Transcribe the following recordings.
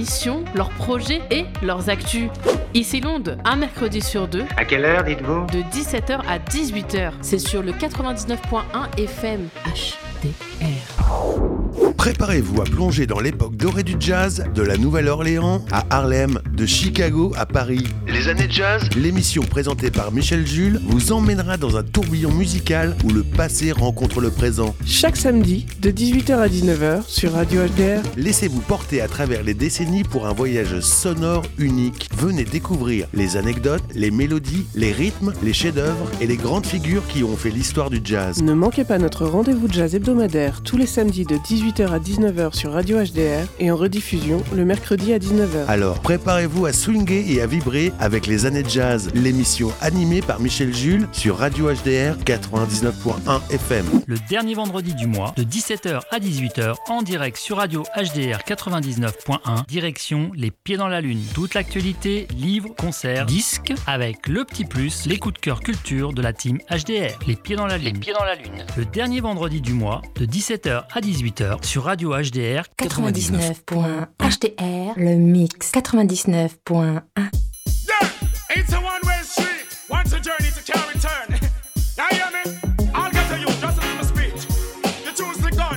missions, leurs projets et leurs actus. Ici Londres, un mercredi sur deux. À quelle heure, dites-vous ? De 17h à 18h. C'est sur le 99.1 FM HDR. Préparez-vous à plonger dans l'époque dorée du jazz, de la Nouvelle-Orléans à Harlem, de Chicago à Paris. Les années jazz, l'émission présentée par Michel Jules vous emmènera dans un tourbillon musical où le passé rencontre le présent. Chaque samedi, de 18h à 19h sur Radio HDR. Laissez-vous porter à travers les décennies pour un voyage sonore unique. Venez découvrir les anecdotes, les mélodies, les rythmes, les chefs-d'œuvre et les grandes figures qui ont fait l'histoire du jazz. Ne manquez pas notre rendez-vous jazz hebdomadaire tous les samedis de 18h à 19h sur Radio HDR et en rediffusion le mercredi à 19h. Alors préparez-vous à swinguer et à vibrer avec les années jazz, l'émission animée par Michel Jules sur Radio HDR 99.1 FM. Le dernier vendredi du mois, de 17h à 18h, en direct sur Radio HDR 99.1, direction Les Pieds dans la Lune. Toute l'actualité, livres, concerts, disques, avec le petit plus, les coups de cœur culture de la team HDR. Les Pieds dans la Lune. Les Pieds dans la Lune. Le dernier vendredi du mois, de 17h à 18h, sur Radio HDR 99.1 HDR, le mix 99.1. Yeah, it's a one-way street. Once a journey to carry return. Now you hear me? I'll get to you just as my speech. You choose the gun,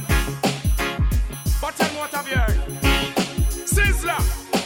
but tell me what have you heard? Sizzler,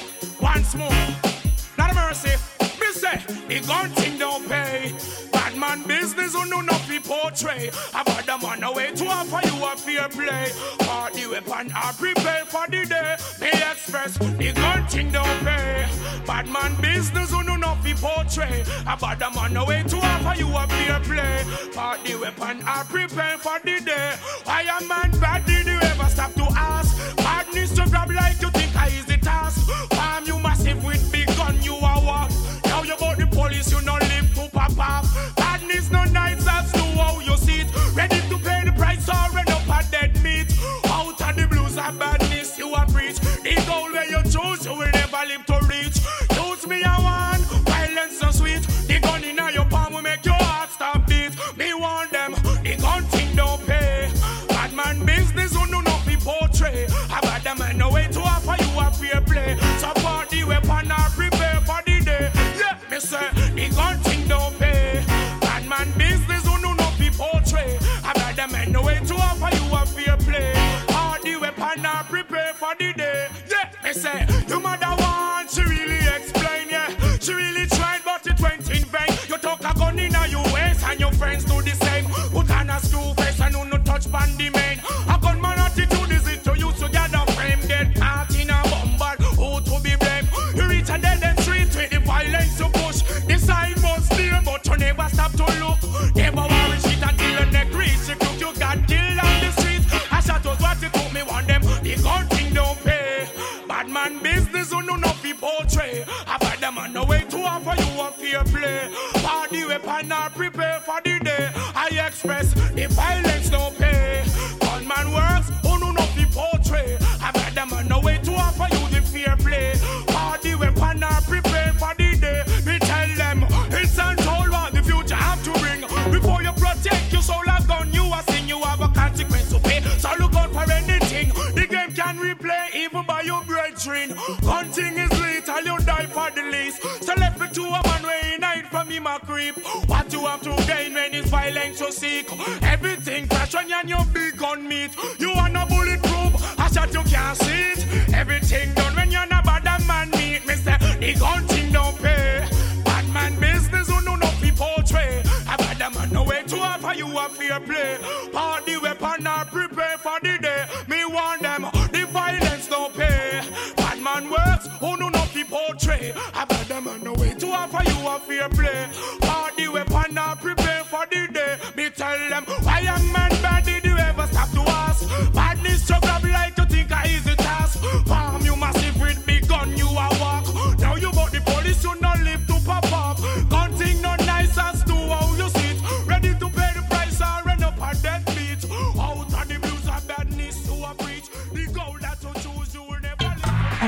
once more. Not a mercy. Me say the gun thing don't pay. Bad man business who know not be portray. About the man away to offer you a fair play. Or the weapon are prepared for the day. May express the gun thing don't pay. Bad man business who know not be portray. About the man away to offer you a fair play. Or the weapon are prepared for the day. Why a man bad did you ever stop to ask? Badness to grab like you think I is the task. Farm you massive with big gun you are what? Now you got the police you not live to pop off. Badness no nice as to how you see it. Ready to pay the price or run up a dead meat. Out of the blues of badness you are preach. The goal where you choose you will never live to reach. Choose me a one, violence so sweet. The gun in your palm will make your heart stop beat. Me want them, the gun thing don't pay. Bad man business who do not be portray. A bad man no way to offer you a fair play. Support the weapon or prepare for the day. Yeah, me say the gun thing don't pay. Bad man business who do not be portray. A bad man no way to offer you a fair play. Or the weapon or prepare for the day. Yeah, me say your mother wants she really explain. Yeah, she really tried but it went in vain. You took a gun in your waist and your friends do the same. Put on a screw face and no touch pan the main. A gunman attitude is it to use to gather frame. Get caught in a bombard, who to be blamed? You reach a dead end street with the violence you push. The sign was there but you never stop to look. Never worry shit until the neck reach the crook. You got killed on the street. I shot was what it took me want them. The gun thing don't pay. Bad man business who know not be portray. A bad man no way to offer you a fair play. Party weapon or prepare for the day. I express the violence don't pay. Gunman works who know not be portray. A bad man no way to offer you the fair play. Party weapon or prepare for the day. Me tell them it's untold what the future have to bring. Before you protect your soul a gun you a sing. You have a consequence to pay. So look out for anything. The game can replay even by your brethren. Hunting is lethal, you die for the least. So left it to a man where he night from him a creep. What you have to gain when it's violence you seek. Everything crash on you and your big gun meet. You are no bulletproof, a shot you can't see it. Everything done when you're not bad a man meet. Me say the gun thing don't pay. Bad man business who know not be portray. A bad man no way to offer you a fair play. Party weapon or prepare for the day. Me want them, the violence don't pay. Bad man works who know not be portray. A bad man no way to offer you a fair play. Party weapon or prepare for the day. Me tell them why a man bad did you ever stop to ask? Badness to grab like you think a easy task. Farm you massive with big gun you a walk. Now you got the police you not live to pop up. Gun thing not nice as to how you sit. Ready to pay the price or run up a dead beat. Out of the blues of badness to a preach. The goal that you choose you will never live.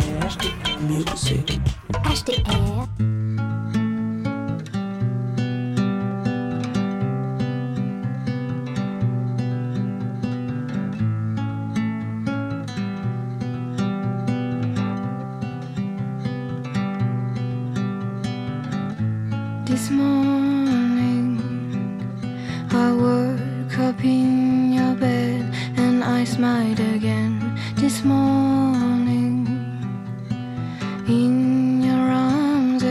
HDR Music. HDR. this morning. I woke up in your bed and I smiled again this morning. In your arms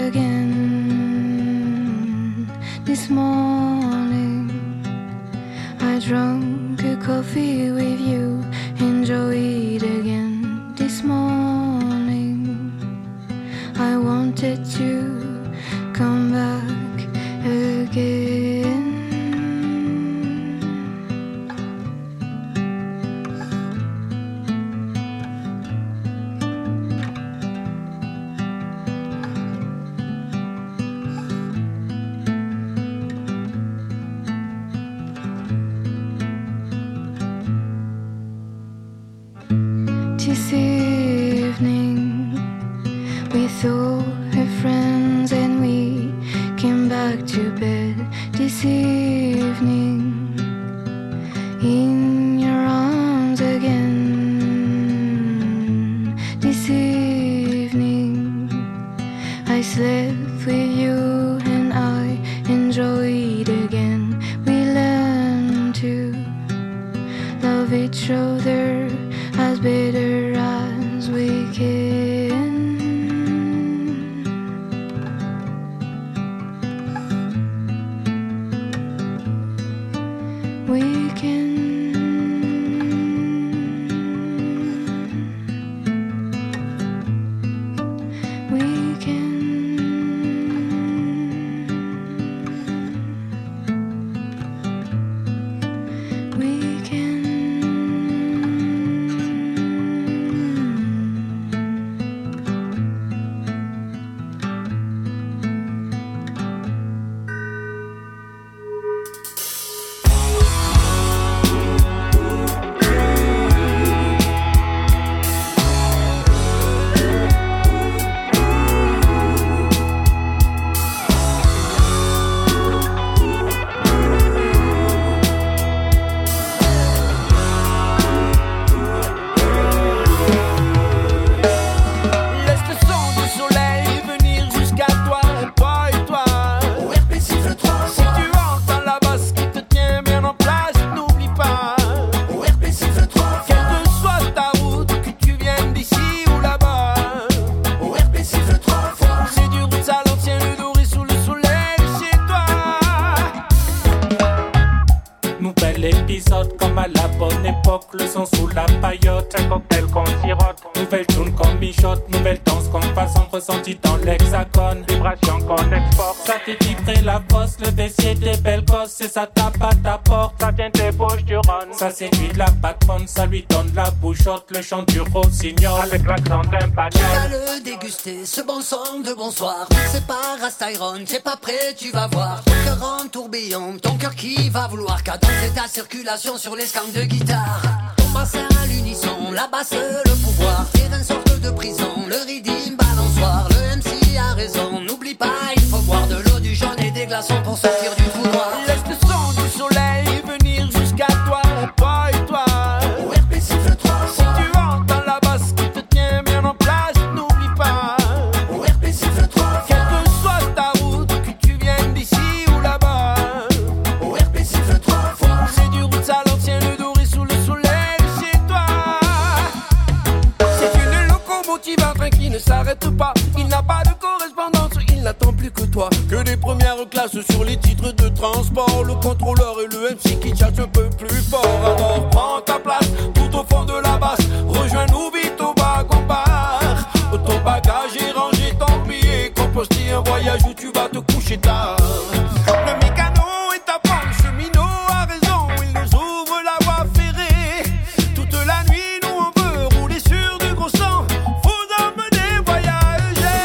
again this morning. I drank a coffee with you, enjoy it again this morning. I wanted to come back again. This evening we saw her friends and we came back to bed. This evening in your arms again. This evening I slept with you and I enjoyed again. We learned to love each other as better as we can. We can. We can. We can. L'épisode comme à la bonne époque, le son sous la paillote, un cocktail qu'on sirote, nouvelle tune qu'on mijote, nouvelle danse qu'on façon ressentie dans l'hexagone, vibration qu'on exporte, ça fait vibrer la bosse, le vessier des belles gosses, et ça tape à ta porte, ça tient tes bouches du rhum, ça séduit la patronne, ça lui donne la bouchotte, le chant du rossignol, avec l'accent d'un panel. Tu vas le déguster, ce bon son de bonsoir, c'est pas Rastyron, t'es pas prêt, tu vas voir, ton cœur en tourbillon, ton cœur qui va vouloir cadencer ta circulation sur les scans de guitare. Ton bassin à l'unisson, la basse le pouvoir, terrain sorte de prison, le rythme balançoire, le MC a raison, n'oublie pas, il faut boire de l'eau, du jaune et des glaçons pour sortir du trou noir. Laisse le son du soleil venir jusqu'à toi, toi et toi. ORP siffle 3 fois. Si tu entends la basse qui te tient bien en place, n'oublie pas. ORP siffle 3 fois. Quelle que soit ta route, que tu viennes d'ici ou là-bas. ORP siffle 3 fois. C'est du route à l'ancienne, le doré sous le soleil chez toi. C'est une locomotive un train qui ne s'arrête pas. Il n'a pas de correspondance, il n'attend plus que toi. Que des premières classes sur les titres de transport. Le contrôleur et le MC qui cherchent un peu plus fort. Alors prends ta place tout au fond de la basse. Rejoins-nous vite au wagon bar. Ton bagage est rangé, ton billet composté. Un voyage où tu vas te coucher tard. Le mécano est à prendre, le cheminot a raison. Il nous ouvre la voie ferrée. Toute la nuit, nous on veut rouler sur du gros sang. Faut emmener voyager.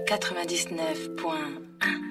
99.1.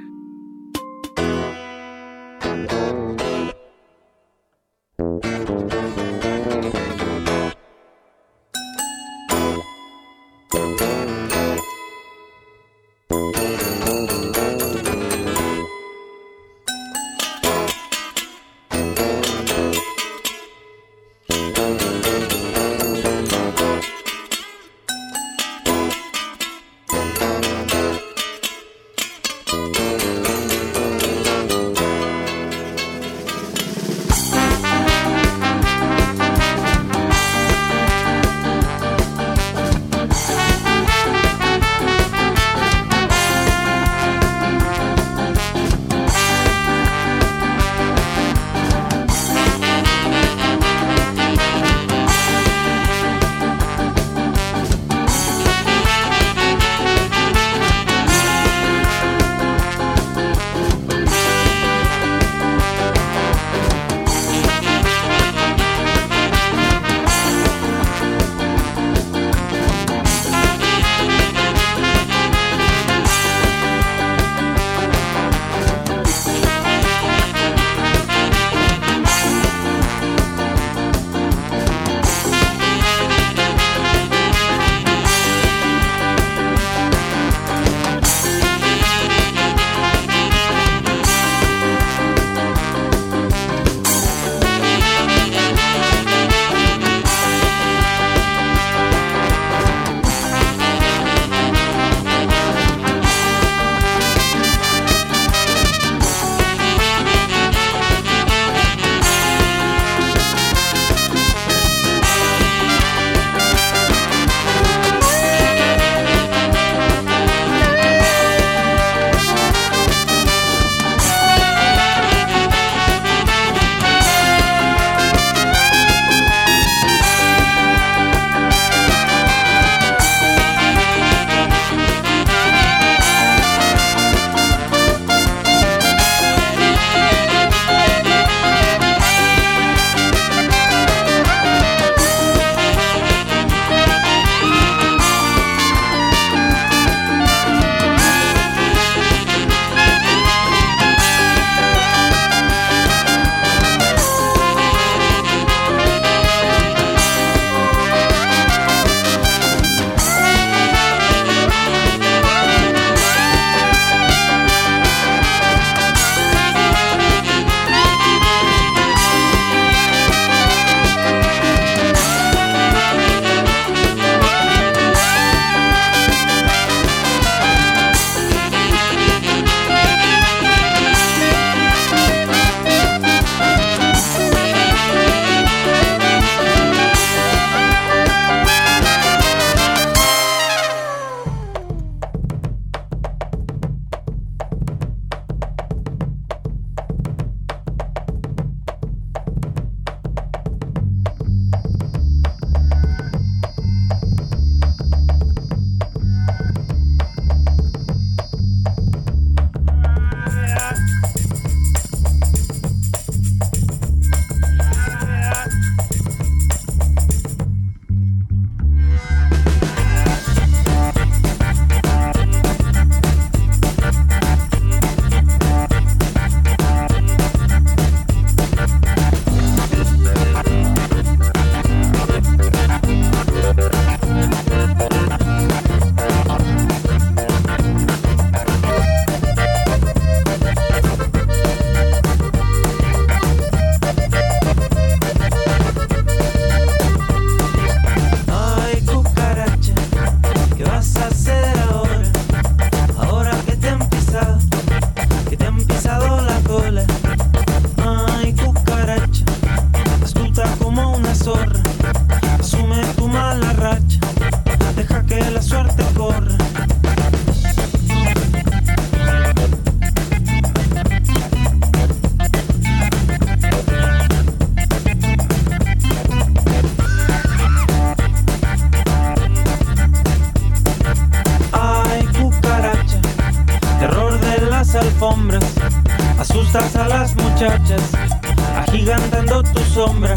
alfombras, asustas a las muchachas, agigantando tu sombra.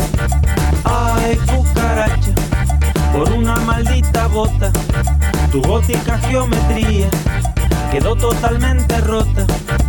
Ay, cucaracha, por una maldita bota, tu gótica geometría quedó totalmente rota.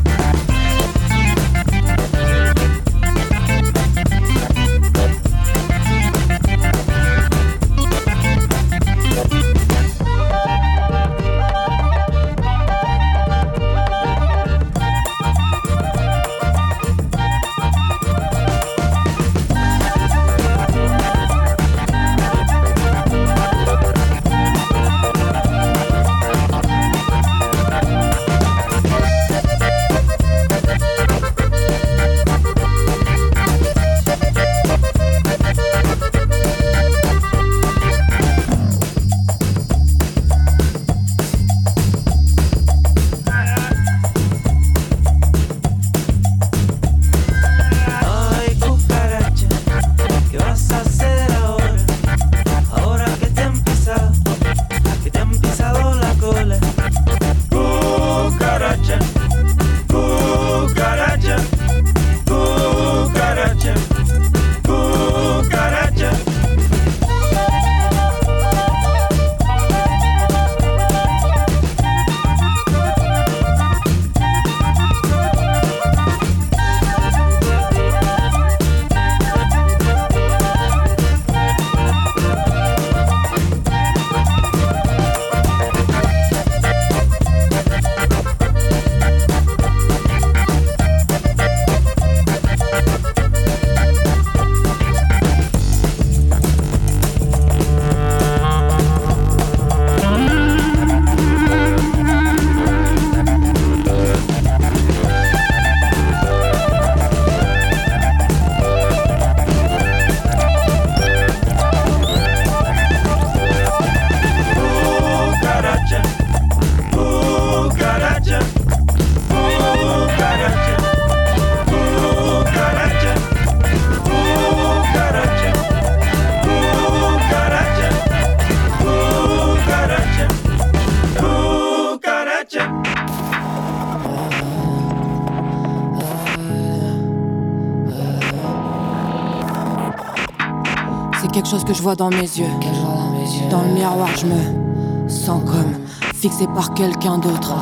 Quelque chose que je vois dans mes yeux. Dans le miroir, je me sens comme fixé par quelqu'un d'autre.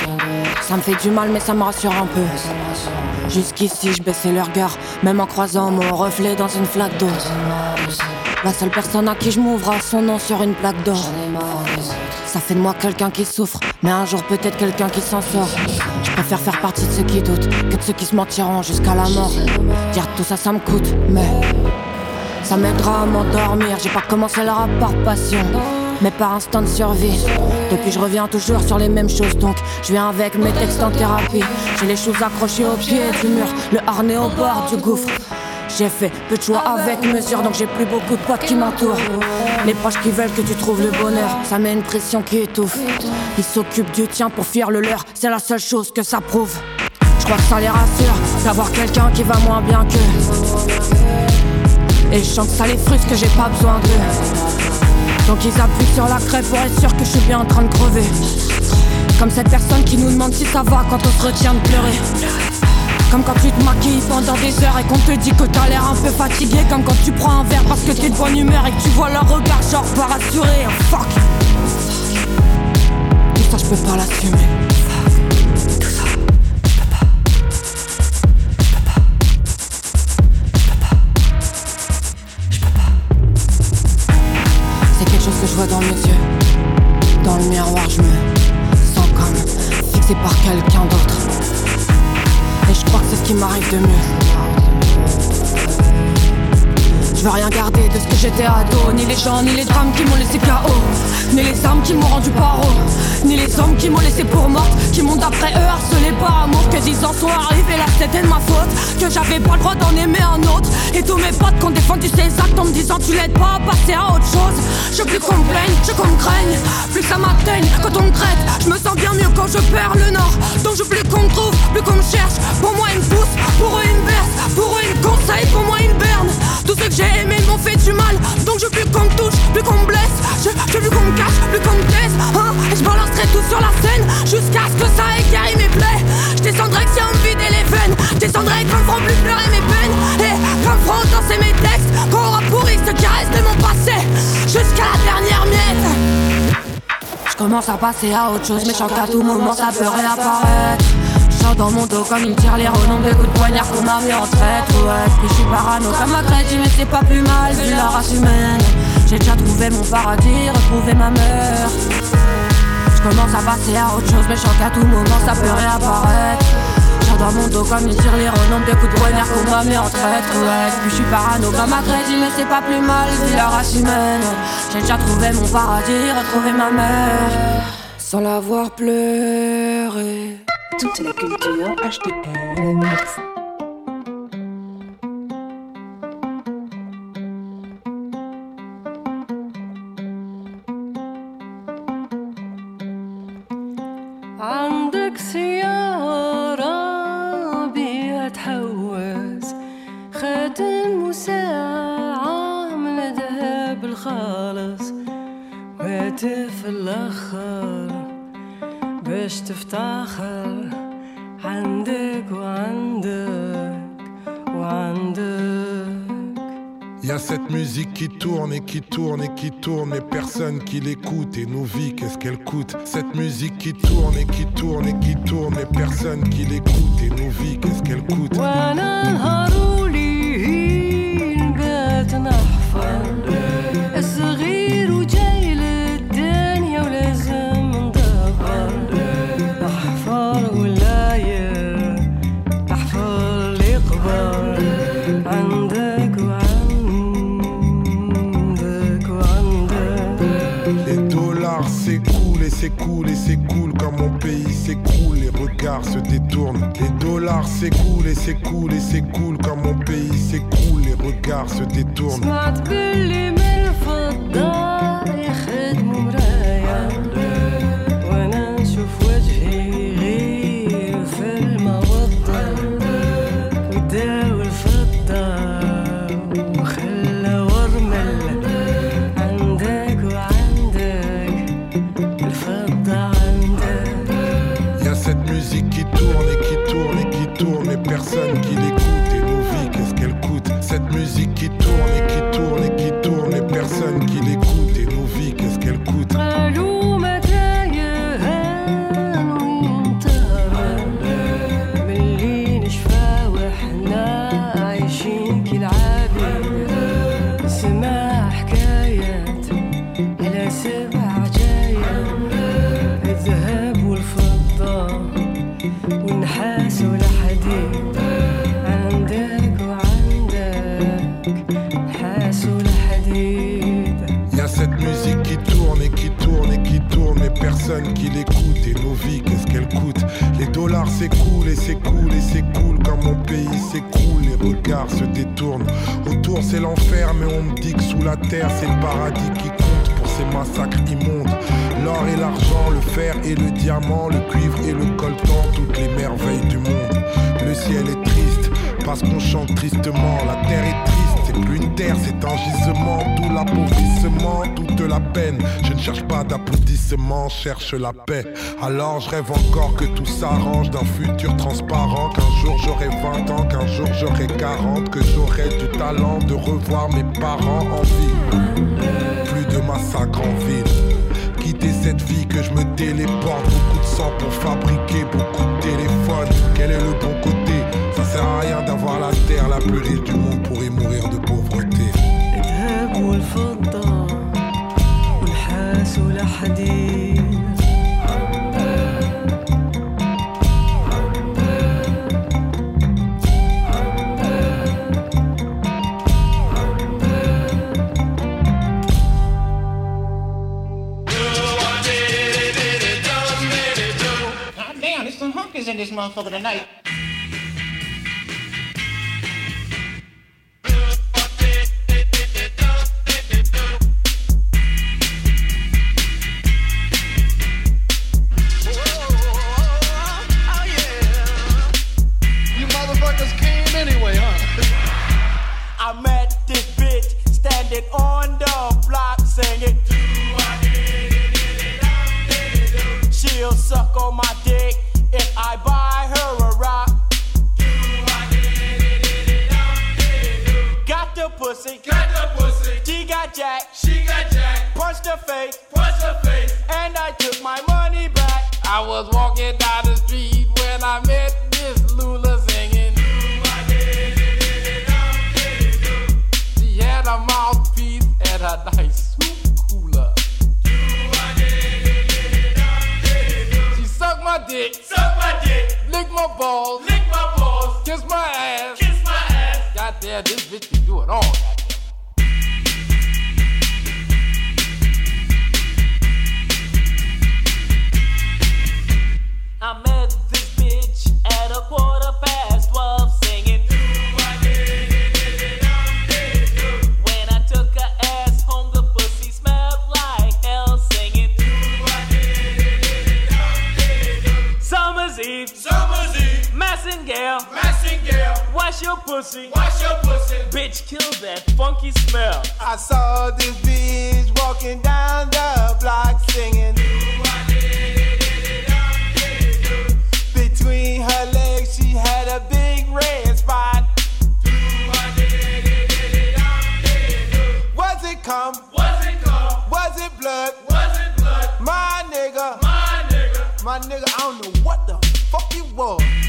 Ça me fait du mal, mais ça me rassure un peu. Jusqu'ici, je baissais le regard, même en croisant mon reflet dans une flaque d'eau. La seule personne à qui je m'ouvre a son nom sur une plaque d'or. Ça fait de moi quelqu'un qui souffre, mais un jour peut-être quelqu'un qui s'en sort. Je préfère faire partie de ceux qui doutent que de ceux qui se mentiront jusqu'à la mort. Dire tout ça, ça me coûte, mais ça m'aidera à m'endormir. J'ai pas commencé le rap par passion, mais par instinct de survie. Depuis je reviens toujours sur les mêmes choses, donc je viens avec mes textes en thérapie. J'ai les choses accrochées au pied du mur, le harnais au bord du gouffre. J'ai fait peu de choix avec mesure, donc j'ai plus beaucoup de potes qui m'entourent. Les proches qui veulent que tu trouves le bonheur, ça met une pression qui étouffe. Ils s'occupent du tien pour fuir le leur, c'est la seule chose que ça prouve. Je crois que ça les rassure, d'avoir quelqu'un qui va moins bien qu'eux. Et je sens que ça les frustre, que j'ai pas besoin d'eux. Donc ils appuient sur la crêpe pour être sûr que je suis bien en train de crever. Comme cette personne qui nous demande si ça va quand on se retient de pleurer. Comme quand tu te maquilles pendant des heures et qu'on te dit que t'as l'air un peu fatigué. Comme quand tu prends un verre parce que t'es de bonne humeur et que tu vois leur regard genre pas rassuré. Fuck. Tout ça je peux pas l'assumer. Tout ça. C'est quelque chose que je vois dans mes yeux. Dans le miroir je me sens comme fixé par quelqu'un d'autre. Et je crois que c'est ce qui m'arrive de mieux. Je veux rien garder de ce que j'étais ado. Ni les gens, ni les drames qui m'ont laissé KO. Ni les âmes qui m'ont rendu paro. Ni les hommes qui m'ont laissé pour morte. Qui m'ont d'après eux harcelé par amour. Que 10 ans sont arrivés là c'était de ma faute. Que j'avais pas le droit d'en aimer un autre. Et tous mes potes qui ont défendu ces actes en me disant tu l'aides pas à passer à autre chose. Je veux plus qu'on me plaigne, je veux qu'on me craigne. Plus ça m'atteigne quand on me traite. Je me sens bien mieux quand je perds le nord. Donc je veux plus qu'on me trouve, plus qu'on me cherche. Pour moi ils me poussent, pour eux ils me bercent. Pour eux ils me conseillent, pour moi ils me bernent. Tous ceux que j'ai aimés m'ont fait du mal. Donc je veux plus qu'on me touche, plus qu'on me blesse. Je veux plus qu'on me cache, plus qu'on me taise, hein. Et je balancerai tout sur la scène jusqu'à ce que ça ait guéri mes plaies. Je descendrai que si on me vidait les veines. Je descendrai quand me feront plus pleurer mes peines. Et quand me feront danser mes textes. Quand on aura pourri ce qui reste de mon passé jusqu'à la dernière miette. Je J'commence à passer à autre chose, mais je sens qu'à tout moment ça peut réapparaître. J'sens dans mon dos comme une tirelire au nombre de coups de poignard qu'on m'a mis en traite. Ouais, puis j'suis parano comme ma crédit, mais c'est pas plus mal vu la race humaine. J'ai déjà trouvé mon paradis, retrouvé ma mère. J'commence à passer à autre chose, mais je sens qu'à tout moment ça peut réapparaître. J'sens dans mon dos comme une tirelire au nombre de coups de poignard qu'on m'a mis en traite. Ouais, puis j'suis parano comme ma crédit, mais c'est pas plus mal vu la race humaine. J'ai déjà trouvé mon paradis, retrouvé ma mère. Sans l'avoir pleuré. Toute la culture HDR, le mix. عندك سيارة بيها تحوز خاتم وساعة من ذهب الخالص وهاتف الأخر باش تفتخر عندك وعندك وعندك. Y'a cette musique qui tourne et qui tourne et qui tourne, et personne qui l'écoute, et nos vies, qu'est-ce qu'elle coûte? Cette musique qui tourne et qui tourne et qui tourne, et personne qui l'écoute, et nos vies, qu'est-ce qu'elle coûte? وانا نهارولي نبات نحفر الصغير وجاي للدنيا ولازم ندبر نحفر ولاير نحفر لي قبر عندك وعندك وعندك. Les dollars s'écoulent et s'écoulent et s'écoulent quand mon pays s'écroule, les regards se détournent. Les dollars s'écoulent et s'écoulent et s'écoulent quand mon pays s'écroule, les regards se détournent. سمعت باللي من الفضة يخدموا مرايا وانا نشوف وجهي غير في الموضة وداو الفضة وخلى ورمل عندك وعندك الفضة عندك. Y'a cette musique qui tourne et qui tourne et qui tourne, et personne qui l'écoute, et nos vies, qu'est-ce qu'elle coûte? Cette musique qui tourne et qui tourne et qui tourne, et personne qui l'écoute, et nos vies, qu'est-ce qu'elle coûte? قالوا متى يهان وينتهى ملي نشفى وحنا عايشين كالعبيد. سمع حكايات إلى 7 جايات الذهب والفضة والنحاس والحديد عندك وعندك نحاس والحديد. Y'a cette musique qui tourne et qui tourne et qui tourne, et personne qui l'écoute, et nos vies, qu'est-ce qu'elle coûte? Les dollars s'écoulent et s'écoulent et s'écoulent quand mon pays s'écroule, les regards se détournent. Autour c'est l'enfer, mais on me dit que sous la terre c'est le paradis qui compte pour ces massacres immondes. L'or et l'argent, le fer et le diamant, le cuivre et le coltan, toutes les merveilles du monde. Le ciel est triste parce qu'on chante tristement, la terre est triste. C'est plus une terre, c'est un gisement, tout l'appauvrissement, toute la peine. Je ne cherche pas d'applaudissements, cherche la paix. Alors je rêve encore que tout s'arrange, d'un futur transparent, qu'un jour j'aurai 20 ans, qu'un jour j'aurai 40, que j'aurai du talent de revoir mes parents en vie. Plus de massacre en ville, quitter cette vie que je me téléporte. Beaucoup de sang pour fabriquer beaucoup de téléphones. Quel est le bon côté? Ça sert à rien d'avoir la terre la plus riche du monde pour y mourir de pauvreté. الذهب والفضة والنحاس والحديد. Damn, there's some hookers in this motherfucker tonight. On the block singing. She'll suck on my dick if I buy her a rock. Got the pussy, she got jack, punched her face, and I took my money back. I was walking down the street when I met Miss Lula singing. She had a mouthpiece and a nice soup cooler. She sucked my dick, lick my balls, kiss my ass. Goddamn, this bitch can do it all. I met this bitch at 12:15 singing. When I took her ass home, the pussy smelled like hell singing. Summer's Eve, Massingale, wash your pussy, bitch, kill that funky smell. I saw this bitch walking down the block singing. Between her legs, she had a big red spot. Was it cum? Was it blood? My nigga, I don't know what the fuck it was.